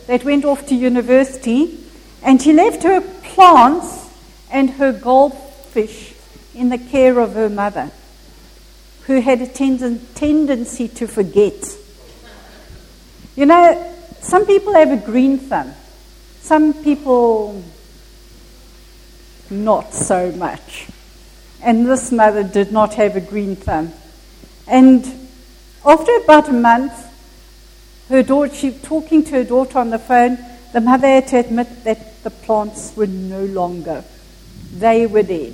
that went off to university, and she left her plants and her goldfish in the care of her mother, who had a tendency to forget. You know, some people have a green thumb. Some people not so much. And this mother did not have a green thumb. And after about a month, she talking to her daughter on the phone, the mother had to admit that the plants were no longer. They were dead.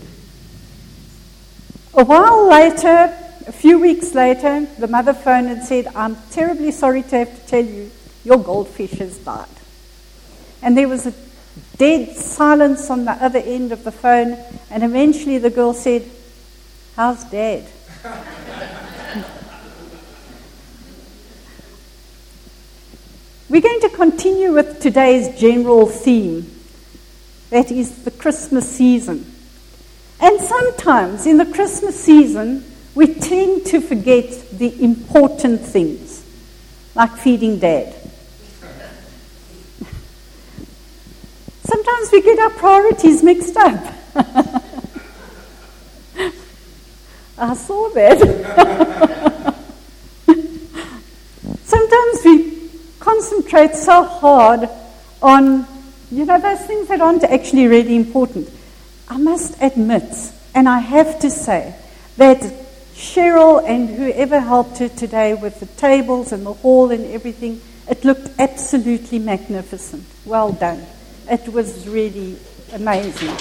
A while later, a few weeks later, the mother phoned and said, "I'm terribly sorry to have to tell you, your goldfish has died." And there was a dead silence on the other end of the phone, and eventually the girl said, "How's Dad?" We're going to continue with today's general theme, that is the Christmas season. And sometimes in the Christmas season, we tend to forget the important things, like feeding Dad. Sometimes we get our priorities mixed up. I saw that. Sometimes we concentrate so hard on, those things that aren't actually really important. I must admit, and I have to say, that Cheryl and whoever helped her today with the tables and the hall and everything, it looked absolutely magnificent. Well done. It was really amazing.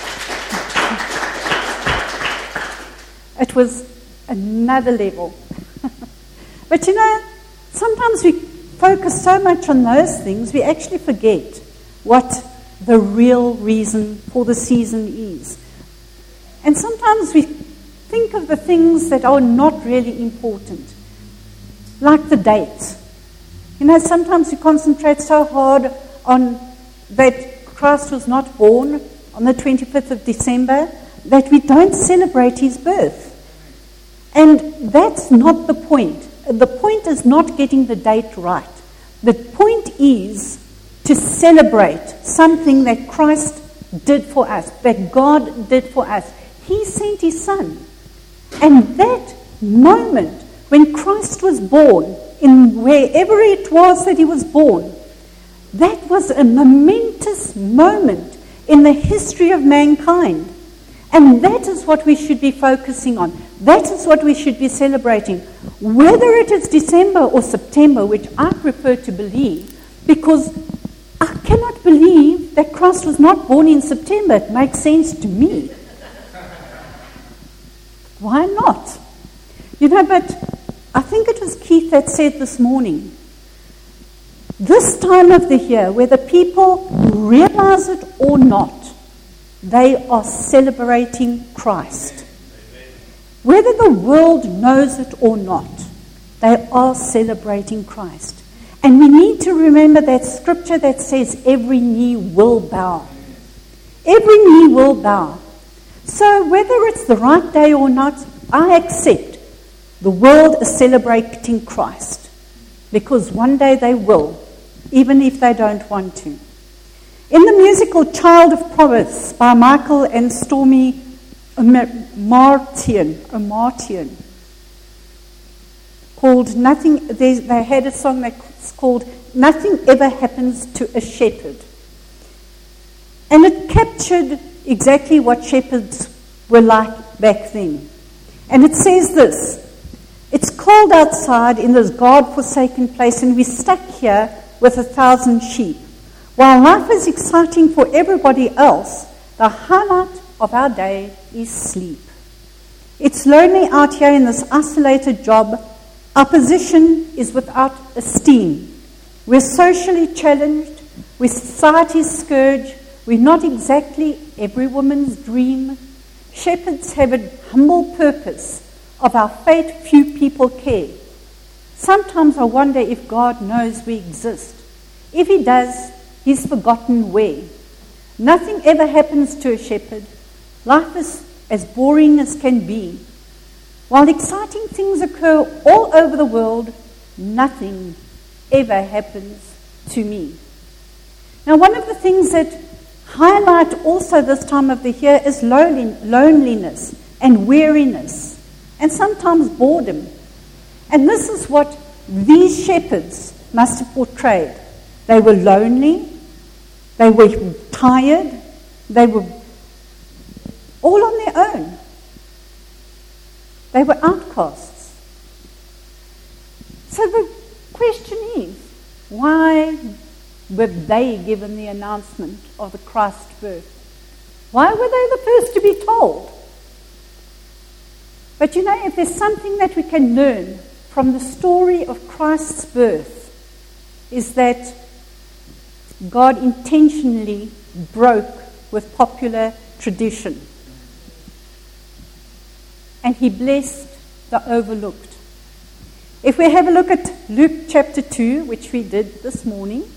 It was another level. But sometimes we focus so much on those things, we actually forget what the real reason for the season is. And sometimes we think of the things that are not really important, like the date. Sometimes we concentrate so hard on that Christ was not born on the 25th of December that we don't celebrate his birth. And that's not the point. The point is not getting the date right. The point is to celebrate something that Christ did for us, that God did for us. He sent his Son. And that moment when Christ was born, in wherever it was that he was born, that was a momentous moment in the history of mankind. And that is what we should be focusing on. That is what we should be celebrating. Whether it is December or September, which I prefer to believe, because I cannot believe that Christ was not born in September. It makes sense to me. Why not? But I think it was Keith that said this morning, this time of the year, whether people realize it or not, they are celebrating Christ. Whether the world knows it or not, they are celebrating Christ. And we need to remember that scripture that says every knee will bow. Every knee will bow. So whether it's the right day or not, I accept the world is celebrating Christ. Because one day they will, even if they don't want to. In the musical Child of Promise by Michael and Stormy Martian, called Nothing, they had a song that's called Nothing Ever Happens to a Shepherd. And it captured exactly what shepherds were like back then. And it says this, it's cold outside in this God-forsaken place and we're stuck here with 1,000 sheep. While life is exciting for everybody else, the highlight of our day is sleep. It's lonely out here in this isolated job. Our position is without esteem. We're socially challenged. We're society's scourge. We're not exactly every woman's dream. Shepherds have a humble purpose. Of our fate, few people care. Sometimes I wonder if God knows we exist. If he does, he's forgotten where. Nothing ever happens to a shepherd. Life is as boring as can be. While exciting things occur all over the world, nothing ever happens to me. Now, one of the things that highlight also this time of the year is loneliness and weariness and sometimes boredom. And this is what these shepherds must have portrayed. They were lonely, they were tired, they were all on their own. They were outcasts. So the question is, why were they given the announcement of the Christ birth? Why were they the first to be told? But you know, if there's something that we can learn from the story of Christ's birth, is that God intentionally broke with popular tradition. And he blessed the overlooked. If we have a look at Luke chapter 2, which we did this morning,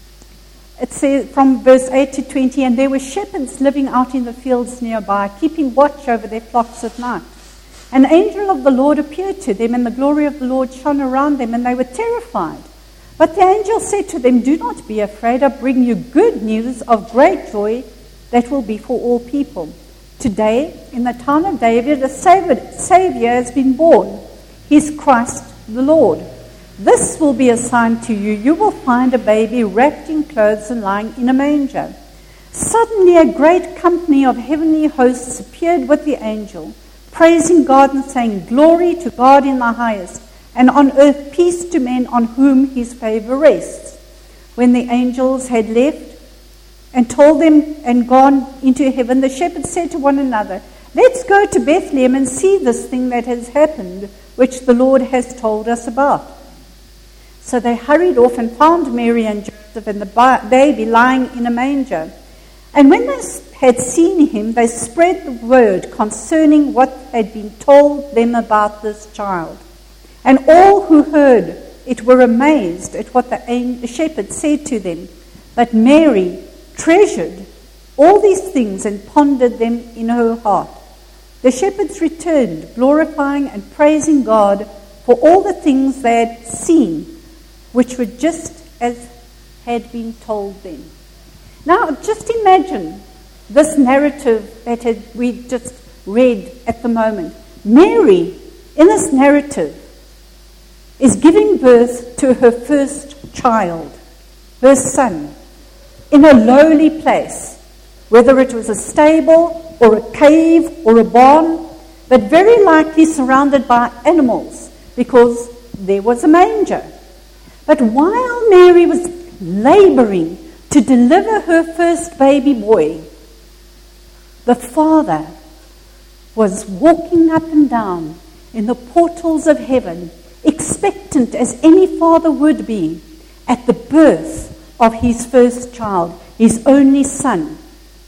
it says from verse 8 to 20, and there were shepherds living out in the fields nearby, keeping watch over their flocks at night. An angel of the Lord appeared to them, and the glory of the Lord shone around them, and they were terrified. But the angel said to them, "Do not be afraid. I bring you good news of great joy that will be for all people. Today, in the town of David, a Savior has been born. He is Christ the Lord. This will be a sign to you. You will find a baby wrapped in clothes and lying in a manger." Suddenly a great company of heavenly hosts appeared with the angel, praising God and saying, "Glory to God in the highest, and on earth peace to men on whom his favor rests." When the angels had left and told them and gone into heaven, the shepherds said to one another, "Let's go to Bethlehem and see this thing that has happened, which the Lord has told us about." So they hurried off and found Mary and Joseph and the baby lying in a manger. And when they had seen him, they spread the word concerning what had been told them about this child. And all who heard it were amazed at what the shepherds said to them. But Mary treasured all these things and pondered them in her heart. The shepherds returned, glorifying and praising God for all the things they had seen, which were just as had been told them. Now, just imagine this narrative that we just read at the moment. Mary, in this narrative, is giving birth to her first child, her son, in a lowly place, whether it was a stable or a cave or a barn, but very likely surrounded by animals because there was a manger. But while Mary was laboring to deliver her first baby boy, the father was walking up and down in the portals of heaven, expectant as any father would be at the birth of his first child, his only son.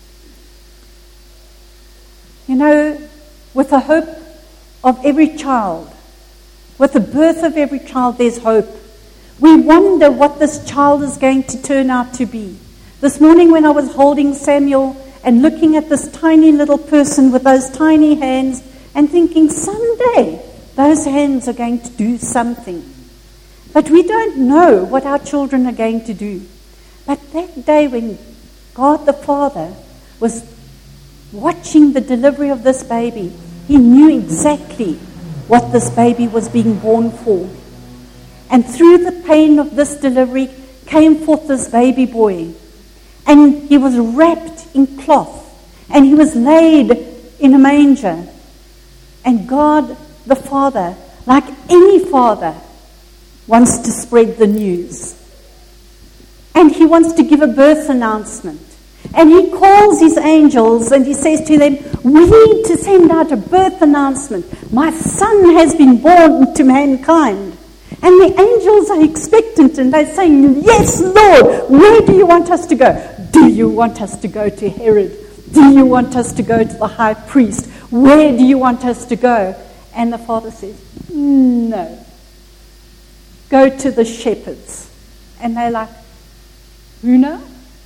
You know, with the hope of every child, with the birth of every child, there's hope. We wonder what this child is going to turn out to be. This morning when I was holding Samuel and looking at this tiny little person with those tiny hands and thinking, someday those hands are going to do something. But we don't know what our children are going to do. But that day when God the Father was watching the delivery of this baby, he knew exactly what this baby was being born for. And through the pain of this delivery came forth this baby boy. And he was wrapped in cloth. And he was laid in a manger. And God the Father, like any father, wants to spread the news. And he wants to give a birth announcement. And he calls his angels and he says to them, "We need to send out a birth announcement. My son has been born to mankind." And the angels are expectant and they're saying, "Yes, Lord, where do you want us to go? Do you want us to go to Herod? Do you want us to go to the high priest? Where do you want us to go?" And the father says, "No. Go to the shepherds." And they're like, "Who now?"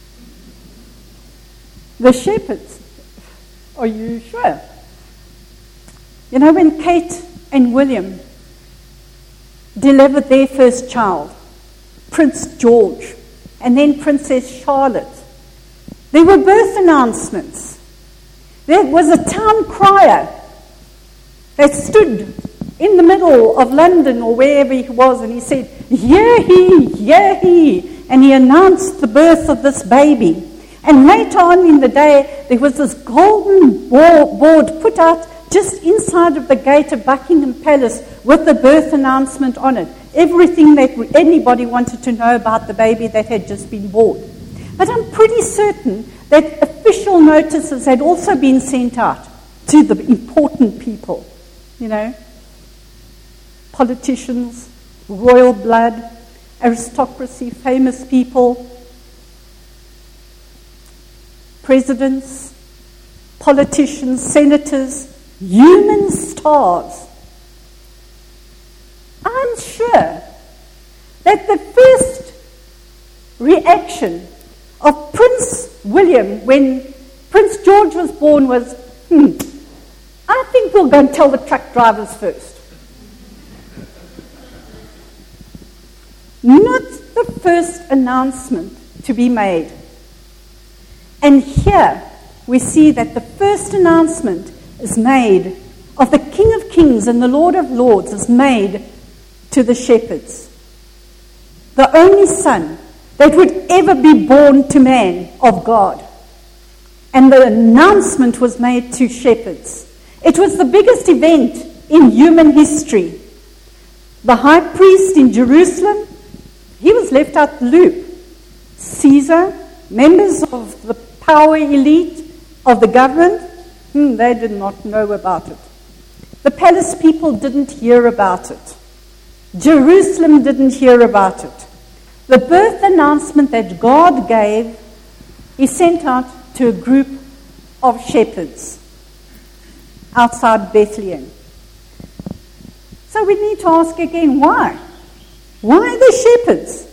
"The shepherds." "Are you sure?" You know, when Kate and William delivered their first child, Prince George, and then Princess Charlotte. There were birth announcements. There was a town crier that stood in the middle of London or wherever he was, and he said, "Hear he, hear he," and he announced the birth of this baby. And later on in the day, there was this golden board put out just inside of the gate of Buckingham Palace with the birth announcement on it. Everything that anybody wanted to know about the baby that had just been born. But I'm pretty certain that official notices had also been sent out to the important people, politicians, royal blood, aristocracy, famous people, presidents, politicians, senators, human stars. I'm sure that the first reaction of Prince William when Prince George was born was, I think we'll go and tell the truck drivers first. Not the first announcement to be made. And here we see that the first announcement is made of the King of Kings and the Lord of Lords is made to the shepherds. The only son that would ever be born to man of God. And the announcement was made to shepherds. It was the biggest event in human history. The high priest in Jerusalem, he was left out the loop. Caesar, members of the power elite of the government, they did not know about it. The palace people didn't hear about it. Jerusalem didn't hear about it. The birth announcement that God gave, he sent out to a group of shepherds outside Bethlehem. So we need to ask again, why? Why the shepherds?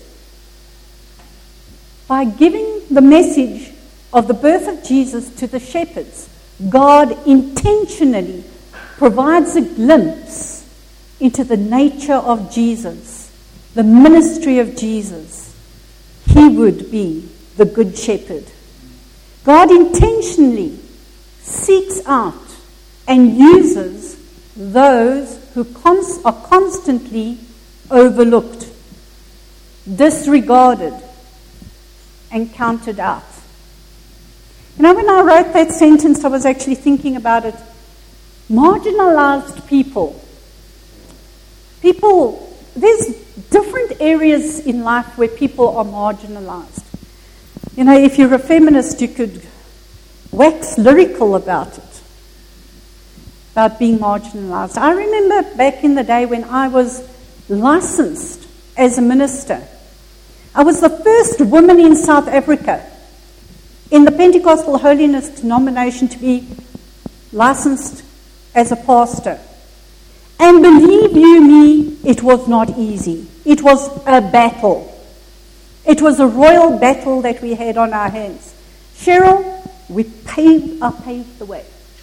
By giving the message of the birth of Jesus to the shepherds, God intentionally provides a glimpse into the nature of Jesus, the ministry of Jesus. He would be the good shepherd. God intentionally seeks out and uses those who are constantly overlooked, disregarded, and counted out. When I wrote that sentence, I was actually thinking about it. Marginalized people, there's different areas in life where people are marginalized. If you're a feminist, you could wax lyrical about it, about being marginalized. I remember back in the day when I was licensed as a minister. I was the first woman in South Africa in the Pentecostal Holiness denomination to be licensed as a pastor. And believe you me, it was not easy. It was a battle. It was a royal battle that we had on our hands. Cheryl, I paved the way.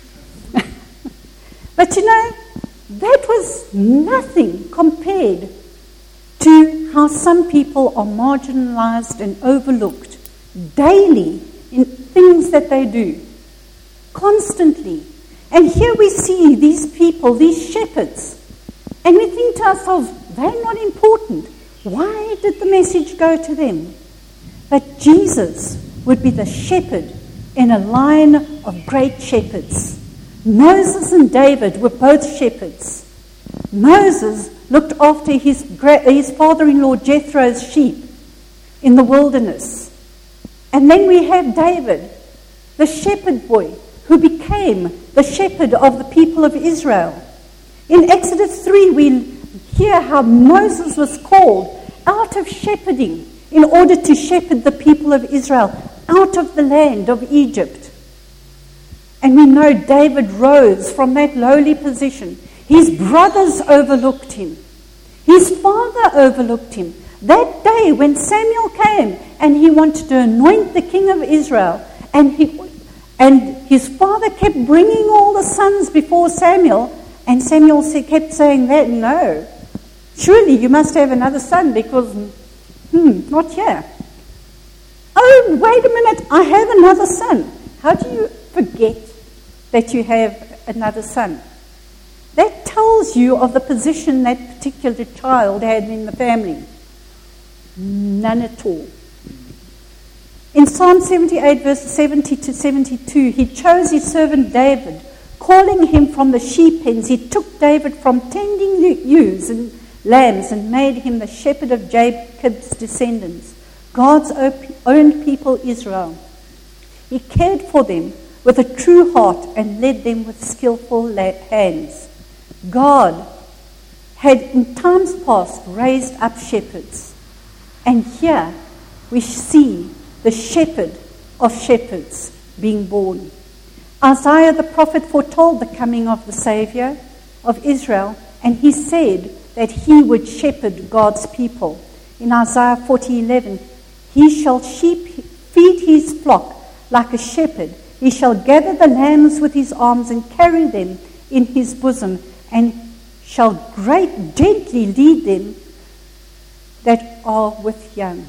But that was nothing compared to how some people are marginalized and overlooked daily in things that they do, constantly. And here we see these people, these shepherds, and we think to ourselves, they're not important. Why did the message go to them? But Jesus would be the shepherd in a line of great shepherds. Moses and David were both shepherds. Moses looked after his father-in-law Jethro's sheep in the wilderness. And then we have David, the shepherd boy, who became the shepherd of the people of Israel. In Exodus 3, we hear how Moses was called out of shepherding in order to shepherd the people of Israel out of the land of Egypt. And we know David rose from that lowly position. His brothers overlooked him. His father overlooked him. That day when Samuel came and he wanted to anoint the king of Israel, and his father kept bringing all the sons before Samuel, and Samuel kept saying that, no, surely you must have another son because, not here. oh, wait a minute, I have another son. How do you forget that you have another son? That tells you of the position that particular child had in the family. None at all. In Psalm 78, verses 70 to 72, he chose his servant David, calling him from the sheep pens. He took David from tending ewes and lambs and made him the shepherd of Jacob's descendants, God's own people Israel. He cared for them with a true heart and led them with skillful hands. God had in times past raised up shepherds, and here we see the shepherd of shepherds being born. Isaiah the prophet foretold the coming of the Savior of Israel, and he said that he would shepherd God's people. In Isaiah 40:11, he shall feed his flock like a shepherd. He shall gather the lambs with his arms and carry them in his bosom, and shall gently lead them that are with young.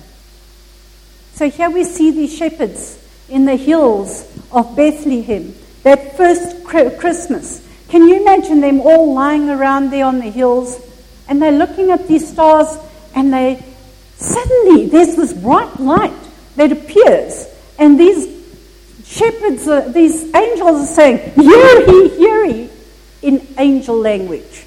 So here we see these shepherds in the hills of Bethlehem, that first Christmas. Can you imagine them all lying around there on the hills, and they're looking at these stars, and suddenly there's this bright light that appears, and these shepherds, these angels are saying, "Hear ye," in angel language,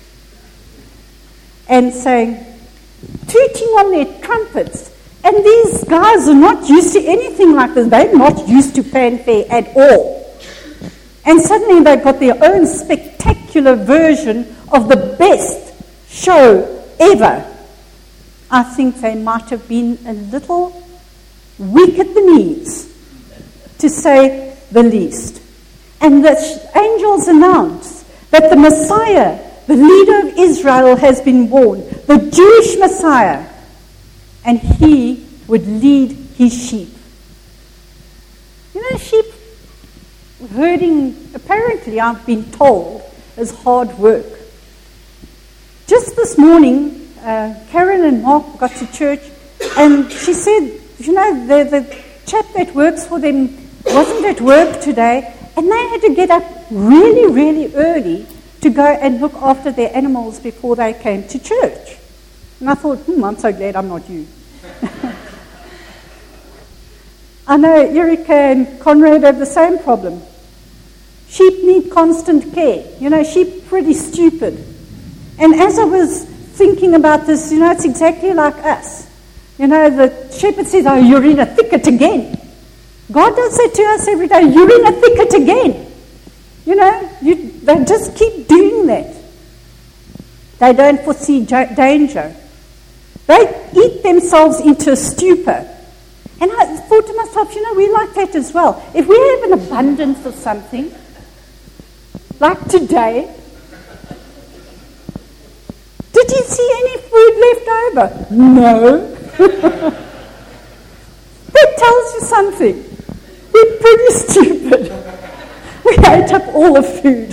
and saying, tooting on their trumpets. And these guys are not used to anything like this. They're not used to fanfare at all. And suddenly they've got their own spectacular version of the best show ever. I think they might have been a little weak at the knees, to say the least. And the angels announce that the Messiah, the leader of Israel, has been born, the Jewish Messiah, and he would lead his sheep. You know, sheep herding, apparently, I've been told, is hard work. Just this morning, Karen and Mark got to church, and she said, you know, the chap that works for them wasn't at work today, and they had to get up really, really early to go and look after their animals before they came to church. And I thought, I'm so glad I'm not you. I know Erika and Conrad have the same problem. Sheep need constant care. You know, sheep are pretty stupid. And as I was thinking about this, you know, it's exactly like us. You know, the shepherd says, "Oh, you're in a thicket again." God does that to us every day. You're in a thicket again. You know, they just keep doing that. They don't foresee danger. They eat themselves into a stupor. And I thought to myself, you know, we like that as well. If we have an abundance of something, like today, did you see any food left over? No. That tells you something. We're pretty stupid. We ate up all the food.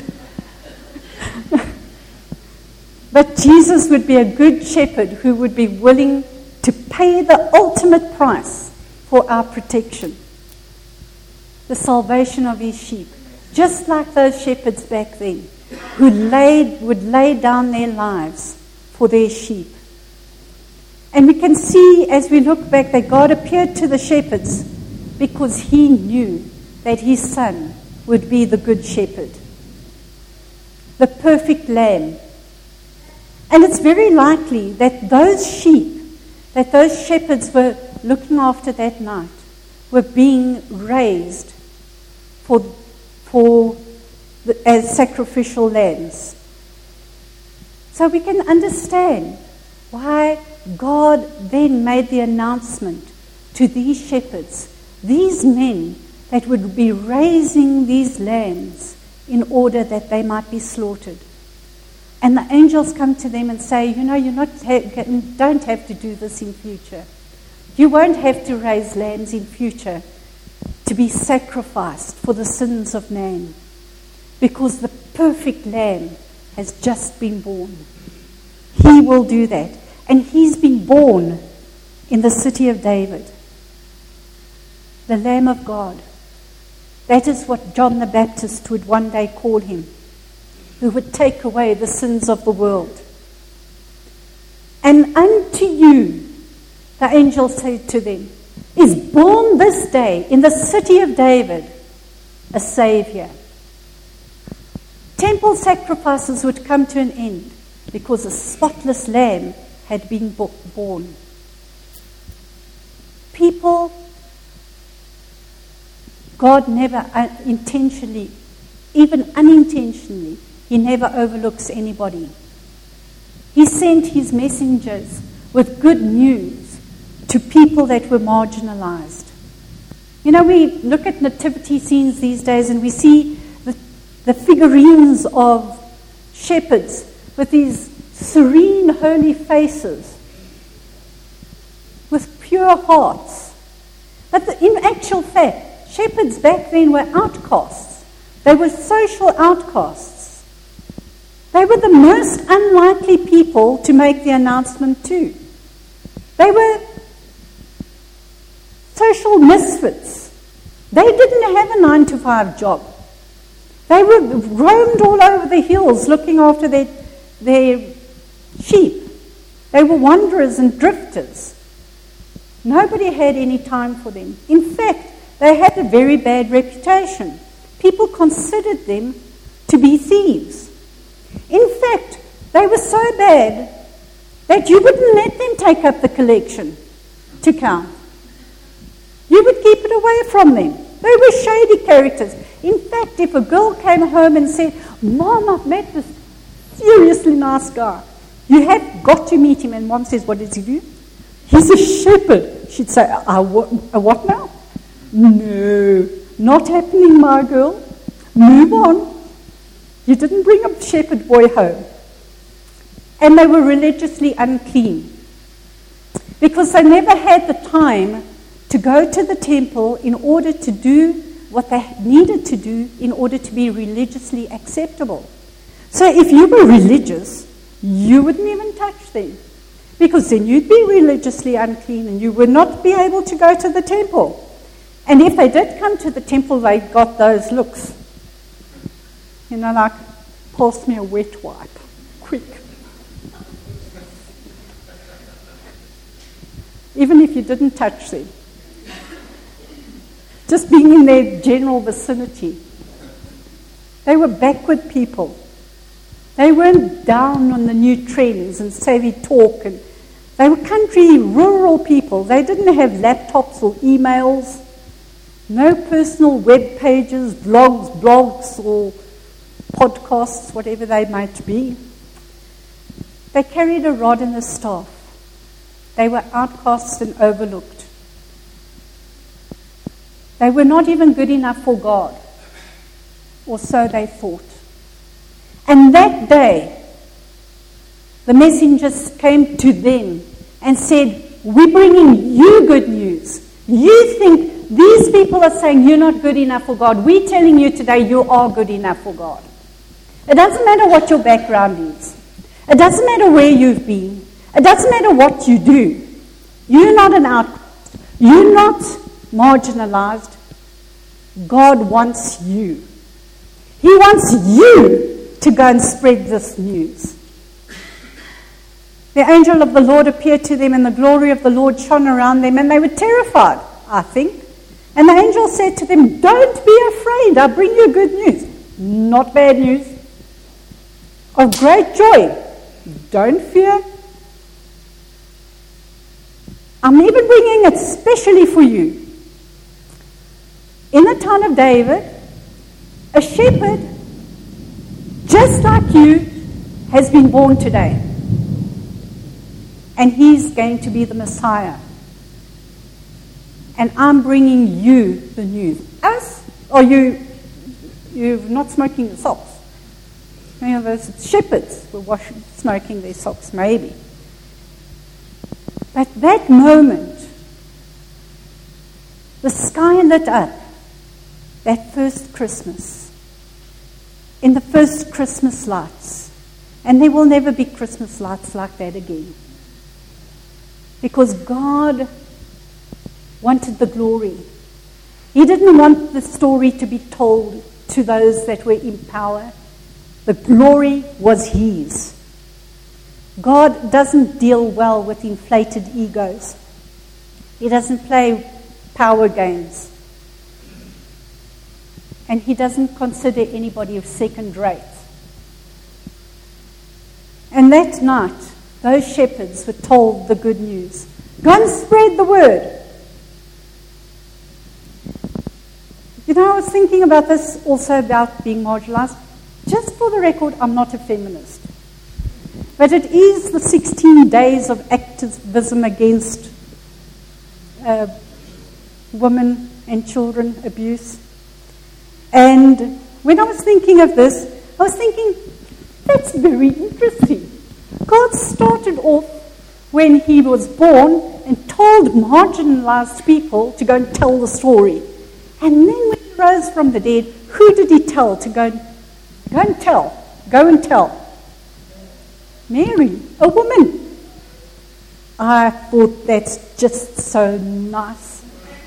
But Jesus would be a good shepherd who would be willing to pay the ultimate price for our protection, the salvation of his sheep, just like those shepherds back then who would lay down their lives for their sheep. And we can see as we look back that God appeared to the shepherds because he knew that his son would be the good shepherd, the perfect lamb. And it's very likely that those sheep, that those shepherds were looking after that night, were being raised as sacrificial lambs. So we can understand why God then made the announcement to these shepherds, these men that would be raising these lambs in order that they might be slaughtered. And the angels come to them and say, you know, you don't have to do this in future. You won't have to raise lambs in future to be sacrificed for the sins of man, because the perfect lamb has just been born. He will do that. And he's been born in the city of David. the Lamb of God. That is what John the Baptist would one day call him, who would take away the sins of the world. And unto you, the angel said to them, is born this day in the city of David a Saviour. Temple sacrifices would come to an end because a spotless lamb had been born. People, God never intentionally, even unintentionally, He never overlooks anybody. He sent His messengers with good news to people that were marginalized. You know, we look at nativity scenes these days and we see the figurines of shepherds with these serene, holy faces, with pure hearts. But in actual fact, shepherds back then were outcasts. They were social outcasts. They were the most unlikely people to make the announcement to. They were social misfits. They didn't have a 9-to-5 job. They were roamed all over the hills looking after their sheep. They were wanderers and drifters. Nobody had any time for them. In fact, they had a very bad reputation. People considered them to be thieves. In fact, they were so bad that you wouldn't let them take up the collection to count. You would keep it away from them. They were shady characters. In fact, if a girl came home and said, Mom, I've met this seriously nice guy, you have got to meet him. And Mom says, what does he do? He's a shepherd. She'd say, a what now? No, not happening, my girl. Move on. You didn't bring a shepherd boy home. And they were religiously unclean because they never had the time to go to the temple in order to do what they needed to do in order to be religiously acceptable. So if you were religious, you wouldn't even touch them, because then you'd be religiously unclean and you would not be able to go to the temple. And if they did come to the temple, they got those looks. You know, like, pass me a wet wipe, quick. Even if you didn't touch them. Just being in their general vicinity. They were backward people. They weren't down on the new trends and savvy talk. And they were country, rural people. They didn't have laptops or emails. No personal web pages, blogs or podcasts, whatever they might be. They carried a rod and a staff. They were outcasts and overlooked. They were not even good enough for God, or so they thought. And that day, the messengers came to them and said, we're bringing you good news. You think these people are saying you're not good enough for God. We're telling you today you are good enough for God. It doesn't matter what your background is. It doesn't matter where you've been. It doesn't matter what you do. You're not an outcast. You're not marginalized. God wants you. He wants you to go and spread this news. The angel of the Lord appeared to them, and the glory of the Lord shone around them, and they were terrified, I think. And the angel said to them, don't be afraid, I bring you good news. Not bad news. Of great joy. Don't fear. I'm even bringing it specially for you. In the town of David, a shepherd, just like you, has been born today. And he's going to be the Messiah. And I'm bringing you the news. Us? Or you're not smoking the socks? Many of those shepherds were smoking their socks, maybe. But that moment, the sky lit up that first Christmas, in the first Christmas lights. And there will never be Christmas lights like that again. Because God wanted the glory. He didn't want the story to be told to those that were in power. The glory was his. God doesn't deal well with inflated egos. He doesn't play power games. And he doesn't consider anybody second rate. And that night, those shepherds were told the good news. Go and spread the word. You know, I was thinking about this also about being marginalized. Just for the record, I'm not a feminist. But it is the 16 days of activism against women and children abuse. And when I was thinking of this, I was thinking, that's very interesting. God started off when he was born and told marginalized people to go and tell the story. And then when he rose from the dead, who did he tell to go and tell? Mary, a woman. I thought that's just so nice.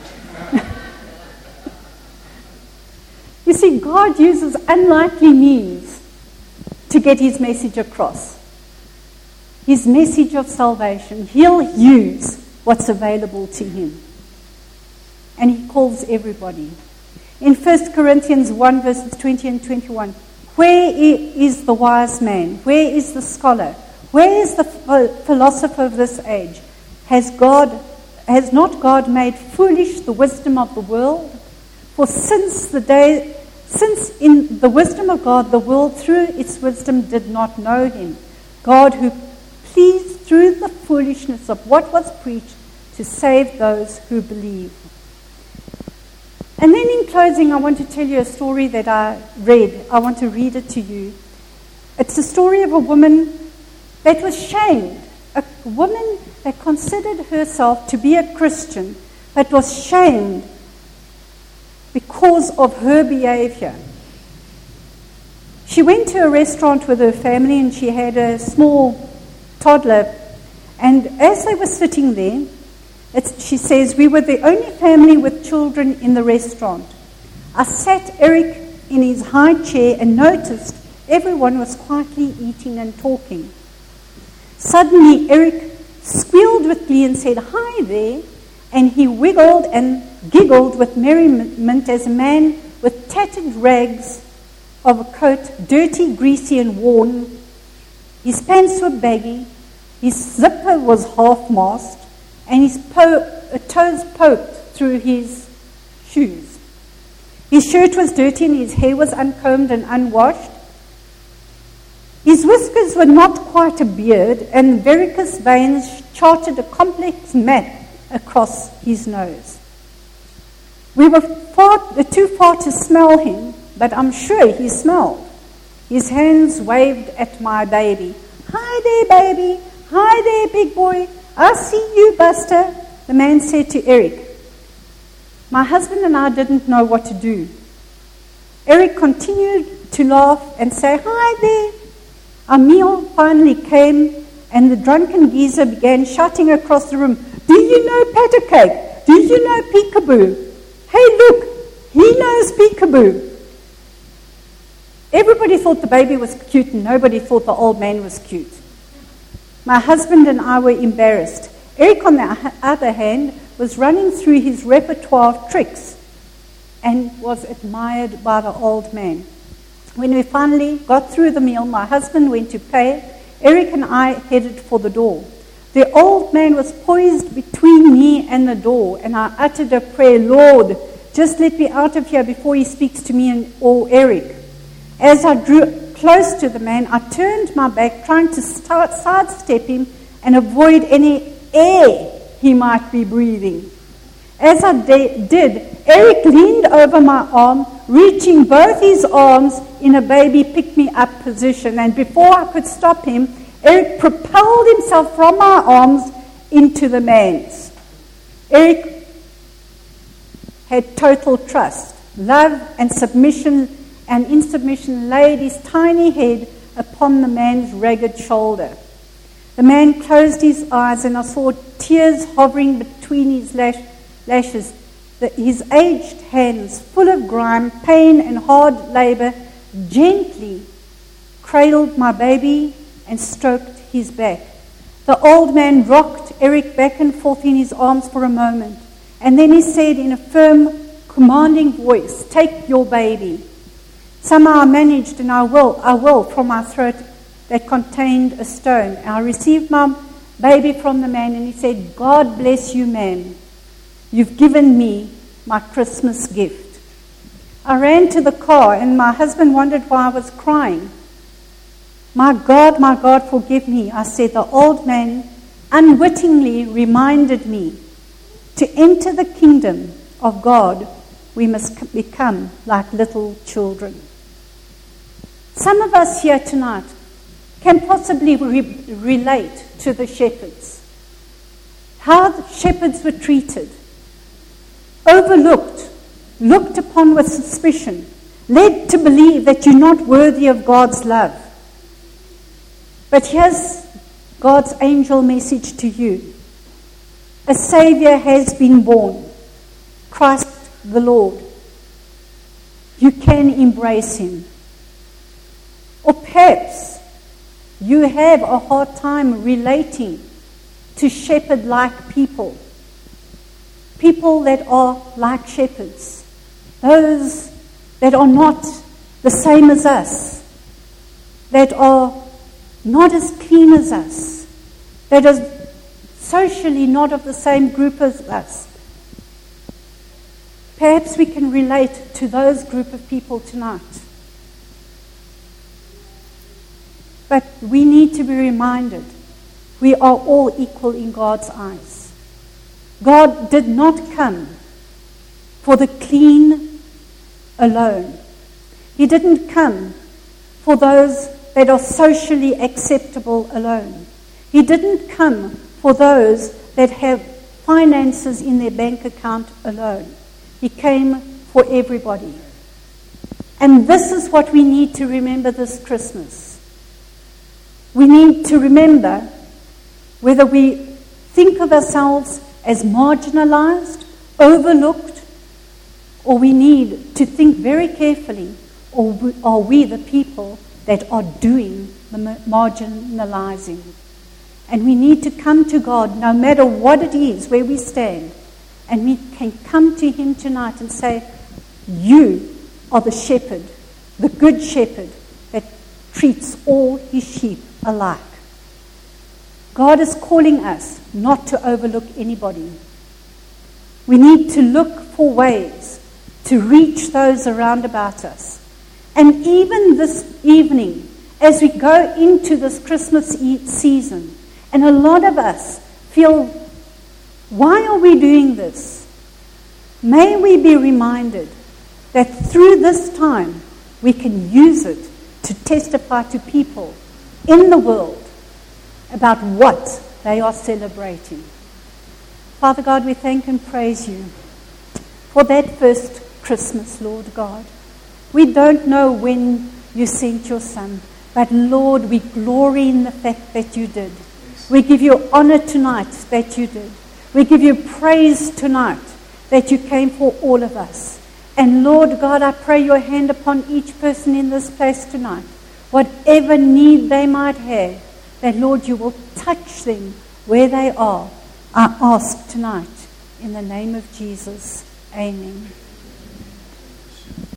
You see, God uses unlikely means to get his message across. His message of salvation. He'll use what's available to him. And he calls everybody. In 1 Corinthians 1 verses 20 and 21, where is the wise man? Where is the scholar? Where is the philosopher of this age? Has not God made foolish the wisdom of the world? For since in the wisdom of God, the world through its wisdom did not know him, God who pleased through the foolishness of what was preached to save those who believe. And then in closing, I want to tell you a story that I read. I want to read it to you. It's a story of a woman that was shamed. A woman that considered herself to be a Christian, but was shamed because of her behavior. She went to a restaurant with her family and she had a small toddler. And as they were sitting there, she says, we were the only family with children in the restaurant. I sat Eric in his high chair and noticed everyone was quietly eating and talking. Suddenly, Eric squealed with glee and said, hi there, and he wiggled and giggled with merriment as a man with tattered rags of a coat, dirty, greasy, and worn. His pants were baggy, his zipper was half-mast, and his toes poked through his shoes. His shirt was dirty and his hair was uncombed and unwashed. His whiskers were not quite a beard, and varicose veins charted a complex map across his nose. We were too far to smell him, but I'm sure he smelled. His hands waved at my baby. Hi there, baby. Hi there, big boy. I see you, Buster, the man said to Eric. My husband and I didn't know what to do. Eric continued to laugh and say, hi there. Our meal finally came, and the drunken geezer began shouting across the room, do you know Patter Cake? Do you know Peekaboo? Hey, look, he knows Peekaboo. Everybody thought the baby was cute, and nobody thought the old man was cute. My husband and I were embarrassed. Eric, on the other hand, was running through his repertoire of tricks and was admired by the old man. When we finally got through the meal, my husband went to pay. Eric and I headed for the door. The old man was poised between me and the door, and I uttered a prayer, Lord, just let me out of here before he speaks to me or Eric. As I drew close to the man, I turned my back, trying to sidestep him and avoid any air he might be breathing. As I did, Eric leaned over my arm, reaching both his arms in a baby pick-me-up position. And before I could stop him, Eric propelled himself from my arms into the man's. Eric had total trust, love, and submission, and in submission laid his tiny head upon the man's ragged shoulder. The man closed his eyes, and I saw tears hovering between his lashes. his aged hands, full of grime, pain, and hard labor, gently cradled my baby and stroked his back. The old man rocked Eric back and forth in his arms for a moment, and then he said in a firm, commanding voice, "Take your baby." Somehow I managed, and I will, from my throat that contained a stone. I received my baby from the man, and he said, "God bless you, man. You've given me my Christmas gift." I ran to the car, and my husband wondered why I was crying. My God, forgive me," I said. The old man unwittingly reminded me, to enter the kingdom of God, we must become like little children. Some of us here tonight can possibly relate to the shepherds. How the shepherds were treated, overlooked, looked upon with suspicion, led to believe that you're not worthy of God's love. But here's God's angel message to you. A Savior has been born, Christ the Lord. You can embrace him. Or perhaps you have a hard time relating to shepherd-like people. People that are like shepherds. Those that are not the same as us. That are not as clean as us. That are socially not of the same group as us. Perhaps we can relate to those group of people tonight. But we need to be reminded we are all equal in God's eyes. God did not come for the clean alone. He didn't come for those that are socially acceptable alone. He didn't come for those that have finances in their bank account alone. He came for everybody. And this is what we need to remember this Christmas. We need to remember, whether we think of ourselves as marginalized, overlooked, or we need to think very carefully, or are we the people that are doing the marginalizing? And we need to come to God, no matter what it is, where we stand, and we can come to him tonight and say, you are the shepherd, the good shepherd that treats all his sheep alike. God is calling us not to overlook anybody. We need to look for ways to reach those around about us. And even this evening, as we go into this Christmas season, and a lot of us feel, why are we doing this? May we be reminded that through this time, we can use it to testify to people in the world about what they are celebrating. Father God, we thank and praise you for that first Christmas, Lord God. We don't know when you sent your Son, but Lord, we glory in the fact that you did. We give you honor tonight that you did. We give you praise tonight that you came for all of us. And Lord God, I pray your hand upon each person in this place tonight. Whatever need they might have, that Lord, you will touch them where they are. I ask tonight in the name of Jesus. Amen.